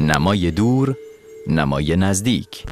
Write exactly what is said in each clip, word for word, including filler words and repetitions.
نمای دور، نمای نزدیک.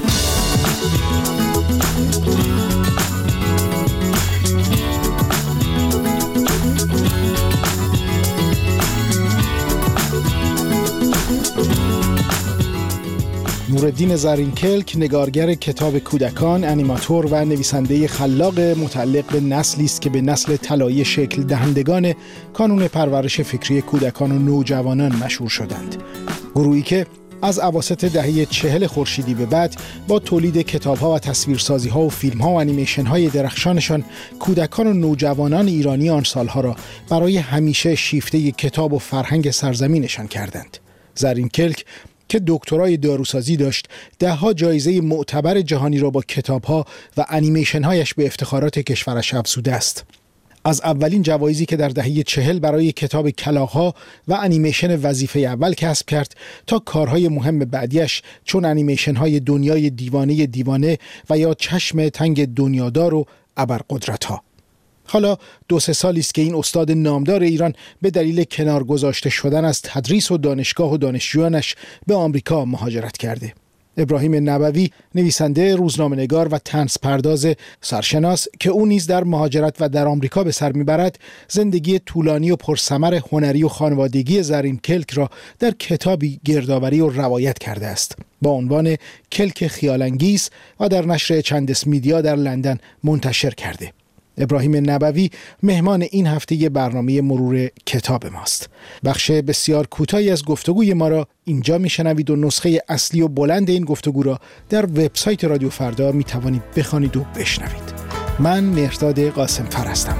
نورالدین زرینکلک نگارگر کتاب کودکان، انیماتور و نویسنده خلاق متعلق به نسلی است که به نسل طلایی شکل دهندگان کانون پرورش فکری کودکان و نوجوانان مشهور شدند. گروهی که از اواسط دهه چهل خورشیدی به بعد با تولید کتاب‌ها و تصویرسازی‌ها و فیلم‌ها و انیمیشن‌های درخشانشان کودکان و نوجوانان ایرانی آن سالها را برای همیشه شیفته کتاب و فرهنگ سرزمینشان کردند. زرینکلک که دکترای داروسازی داشت، ده‌ها جایزه معتبر جهانی را با کتاب‌ها و انیمیشن‌هایش به افتخارات کشورش افزوده است. از اولین جوایزی که در دهه چهل برای کتاب کلاغ‌ها و انیمیشن وظیفه اول کسب کرد تا کارهای مهم بعدیش چون انیمیشن‌های دنیای دیوانه دیوانه و یا چشم تنگ دنیادار و ابرقدرت‌ها. حالا دو سه سالی است که این استاد نامدار ایران به دلیل کنار گذاشته شدن از تدریس و دانشگاه و دانشجویانش به آمریکا مهاجرت کرده. ابراهیم نبوی، نویسنده، روزنامه‌نگار و طنز پرداز سرشناس که او نیز در مهاجرت و در آمریکا به سر میبرد، زندگی طولانی و پرثمر هنری و خانوادگی زرینکلک را در کتابی گردآوری و روایت کرده است با عنوان کلک خیال‌انگیز و در نشر چندس میدیا در لندن منتشر کرده. ابراهیم نبوی مهمان این هفته برنامه مرور کتاب ماست. بخش بسیار کوتاهی از گفتگوی ما را اینجا میشنوید و نسخه اصلی و بلند این گفتگو را در وبسایت رادیو فردا میتوانید بخوانید و بشنوید. من مهرداد قاسم‌فر هستم.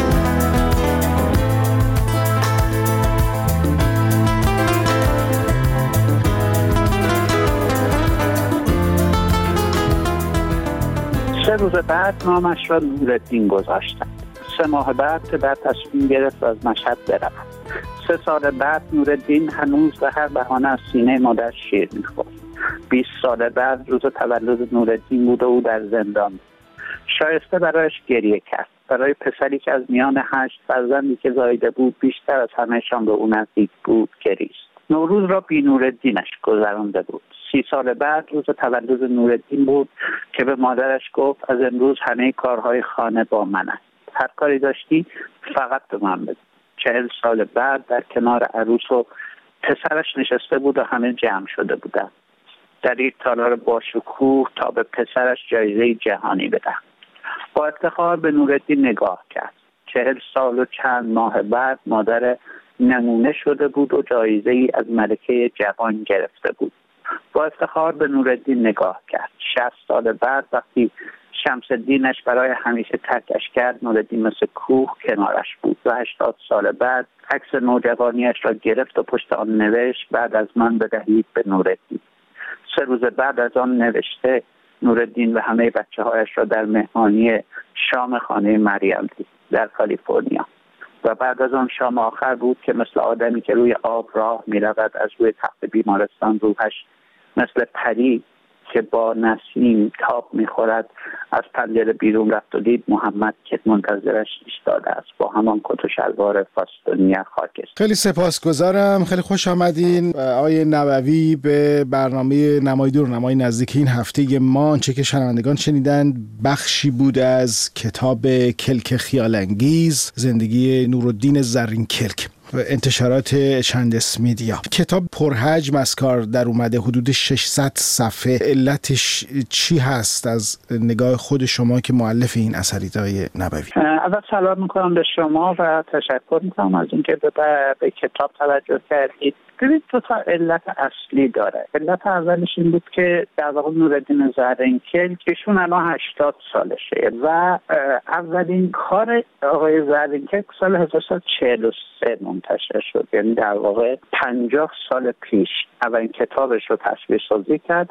سه روز بعد نامش را نورالدین گذاشتند. سه ماه بعد پدر تصمیم گرفت از مشهد برود. سه سال بعد نورالدین هنوز به هر بهانه از سینه مادر شیر می‌خورد. بیست سال بعد روز تولد نورالدین بود و او در زندان. شایسته برایش گریه کرد. برای پسری که از میان هشت فرزندی که زایده بود بیشتر از همه‌شان به او نزدیک بود گریست. نوروز را بی نورالدینش گذرانده بود. سی سال بعد روز تولد نورالدین بود که به مادرش گفت از امروز همه کارهای خانه با من است. هر کاری داشتی فقط به من بگو. چهل سال بعد در کنار عروس و پسرش نشسته بود و همه جمع شده بودند در یک تالار باشکوه تا به پسرش جایزه جهانی بدهد. با افتخار به نورالدین نگاه کرد. چهل سال و چند ماه بعد مادر نمونه شده بود و جایزه ای از ملکه جوان گرفته بود. با افتخار به نورالدین نگاه کرد. شصت سال بعد وقتی شمس الدینش برای همیشه ترکش کرد، نورالدین مثل کوه کنارش بود و هشتاد سال بعد عکس نوجوانیش را گرفت و پشت آن نوشت بعد از من بدهید به نورالدین. سه روز بعد از آن نوشته نورالدین و همه بچه هایش را در مهمانی شام خانه مریم دید در کالیفرنیا. و بعد از آن شام آخر بود که مثل آدمی که روی آب راه می رود از روی تخت بیمارستان روحش مثل پری که با نسیم تاب می خورد از پنجره بیرون رفت و دید محمد که منتظرش ایستاده است با همان کت و شلوار فاستونی خاکستری. خیلی سپاسگزارم. خیلی خوش آمدین آقای نبوی به برنامه نمای دور نمای نزدیک این هفته ما. آنچه که شنوندگان شنیدند بخشی بود از کتاب کلک خیال‌انگیز، زندگی نورالدین زرینکلک، انتشارات چندس میدیا. کتاب پرحجم از کار در اومده، حدود ششصد صفحه. علتش چی هست از نگاه خود شما که مؤلف این اثرید آقای نبوی؟ اول سلام میکنم به شما و تشکر میکنم از اینکه به, به کتاب توجه کردید. ببینید دو تا علت اصلی داره. علت اولش این بود که در واقع نورالدین زرینکلک ایشون الان هشتاد سالشه و اولین کار آقای زرینکلک سال هزار و سیصد و چهل و سه منتشر شد، یعنی در واقع پنجاه سال پیش اولین کتابش رو تصویرسازی کرد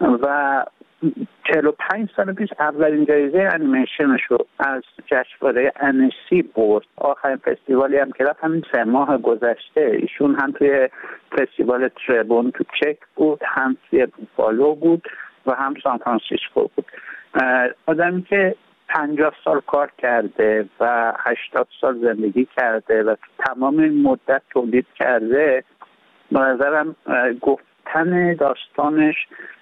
و چهل و پنج سال پیش اولین جایزه انیمیشنش رو از جشنواره انسی برد. آخرین فستیوالی هم که رفت همین سه ماه گذشته ایشون هم توی فستیوال تریبون تو چک بود، هم توی بوفالو بود و هم سان فرانسیسکو بود. آدمی که پنجاه سال کار کرده و هشتاد سال زندگی کرده و تمام این مدت تولید کرده، به نظرم گفت گفتن داستانش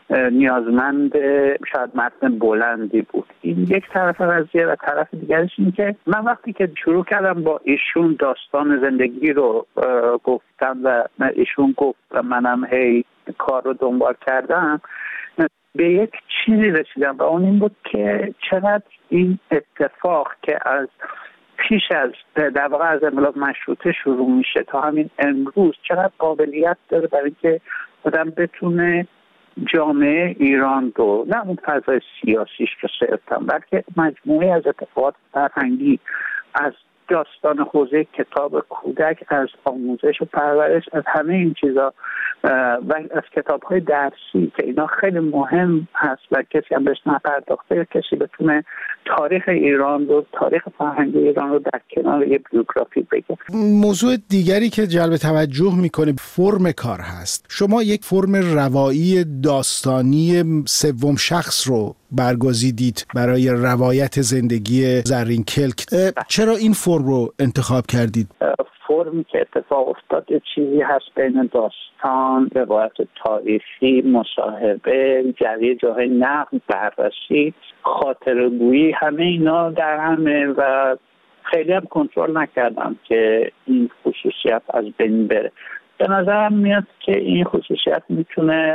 نیازمند شاید متن بلندی بود. این یک طرف قضیه و طرف دیگرش این که من وقتی که شروع کردم با ایشون داستان زندگی رو گفتم و ایشون گفت و منم هی کار رو دنبال کردم، به یک چیزی رسیدم و اون این بود که چقدر این اتفاق که از پیش از در واقع از انقلاب مشروطه شروع میشه تا همین امروز چقدر قابلیت داره برای اینکه آدم بتونه جامعه ایران رو، نه اون فضای سیاسیش رو صرفاً، بلکه مجموعه از اتفاقات فرهنگی، از داستان حوزه کتاب کودک، از آموزش و پرورش، از همه این چیزا و از کتاب‌های درسی که اینا خیلی مهم هست و کسی هم بهش نپرداخته، کسی بتونه تاریخ ایران رو، تاریخ فرهنگ ایران رو در کنار یه بیوگرافی بگه. موضوع دیگری که جلب توجه میکنه فرم کار هست. شما یک فرم روایی داستانی سوم شخص رو برگزیدید برای روایت زندگی زرین کلک. چرا این فرم رو انتخاب کردید؟ فرمی که اتفاق افتاد یه چیزی هست بین داستان، روایت تاریخی، مصاحبه، جریه جاهای نقد، بررسی، خاطره‌گویی، همه اینا در همه و خیلی هم کنترل نکردم که این خصوصیت از بین بره. به نظرم میاد که این خصوصیت میتونه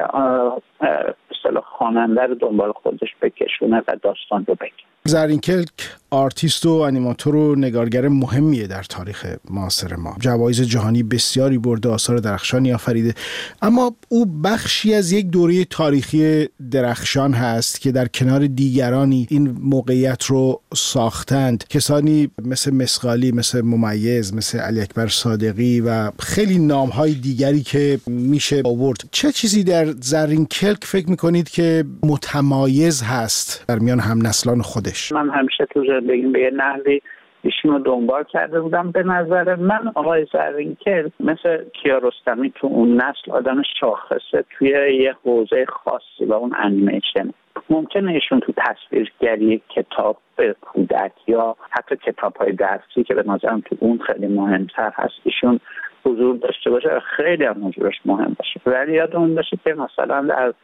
به اصطلاح خواننده رو دنبال خودش بکشونه و داستان رو بگه. زرین کلک آرتیست و انیماتور و نگارگر مهمیه در تاریخ معاصر ما. جوایز جهانی بسیاری برده، آثار درخشانی آفریده، اما او بخشی از یک دوره تاریخی درخشان هست که در کنار دیگرانی این موقعیت رو ساختند. کسانی مثل مسقالی، مثل ممیز، مثل علی اکبر صادقی و خیلی نام‌های دیگری که میشه آورد. چه چیزی در زرین کلک فکر میکنید که متمایز هست در میان همنسلان خودش؟ من همیشه تو زندگیم به یه نحوی ایشون رو دنبال کرده بودم. به نظر من آقای زرین کلک مثل کیارستمی تو اون نسل آدم شاخصه توی یه حوزه خاصی و اون انیمیشن. ممکنه ایشون تو تصویرگری کتاب کودک یا حتی کتاب‌های درسی که به نظرم تو اون خیلی مهمتر هست ایشون حضور داشته باشه، خیلی هم حضورش مهم باشه. ولی یادمون باشه که مثلا در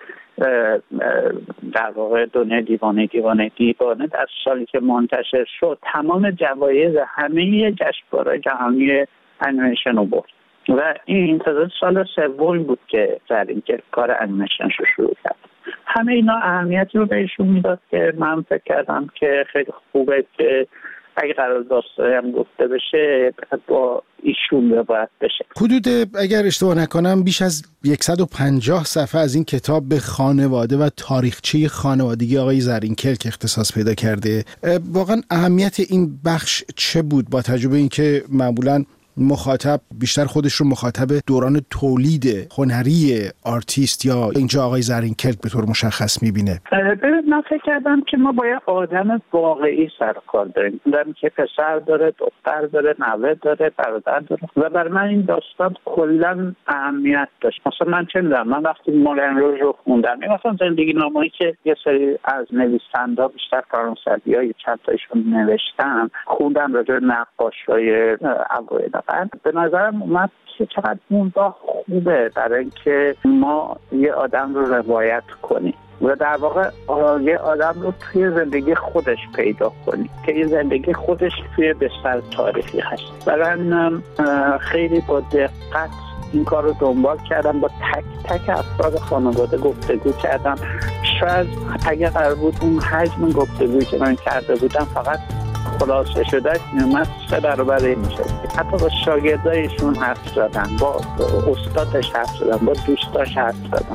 در واقع دنیای دیوانه دیوانه دیوانه در سالی که منتشر شد تمام جوایز همه جشنواره جهانی انیمیشن رو برد و این تازه سال سوم بود که زرین کلک کار انیمیشنش رو شروع کرد. همه اینا اهمیتی رو بهشون میداد که من فکر کردم که خیلی خوبه که اگه قرار داستانی هم گفته بشه با ایشون روایت بشه. حدود اگر اشتباه نکنم بیش از صد و پنجاه صفحه از این کتاب به خانواده و تاریخچه خانوادگی آقای زرین کلک اختصاص پیدا کرده. واقعا اهمیت این بخش چه بود با توجه به اینکه معمولاً مخاطب بیشتر خودش رو مخاطب دوران تولید هنری آرتیست یا اینجا آقای زرین کلک به طور مشخص میبینه؟ ببین من فکر کردم که ما با یه آدم واقعی سر کار داریم. آدمی که پسر داره، دختر داره، نوه داره، برادر داره و برای من این داستان کلا اهمیت داشت. مثلا من چه می‌دونم، من وقتی مولن روژ رو خوندم، مثلا زندگی نامه‌ای که یه سری از نویسنده بیشتر فرانسوی‌ها یا چند تایشون نوشتن خوندم راجع به نقاشی‌های اوایل. به نظرم اومد که چقدر اون با خوبه برای اینکه ما یه آدم رو روایت کنیم و در واقع یه آدم رو توی زندگی خودش پیدا کنیم که یه زندگی خودش توی بستر تاریخی هست. برای من خیلی با دقت این کار رو دنبال کردم، با تک تک افراد خانواده گفتگو کردم. شاید اگه قرار بود اون حجم گفتگویی که من کرده بودم فقط خلاصه شده میومد سه برابر این میشه. حتی با شاگردایشون حرف زدن، با استادش حرف زدن، با دوستاش حرف زدن.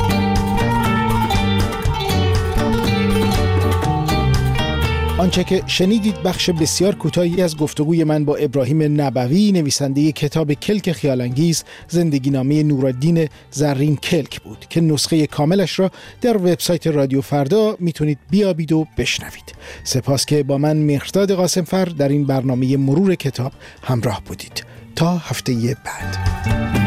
آنچه که شنیدید بخش بسیار کوتاهی از گفتگوی من با ابراهیم نبوی، نویسنده کتاب کلک خیال‌انگیز، زندگی نامه نورالدین زرین کلک بود که نسخه کاملش را در وبسایت رادیو فردا میتونید بیابید و بشنوید. سپاس که با من مهرداد قاسمفر در این برنامه مرور کتاب همراه بودید. تا هفته بعد.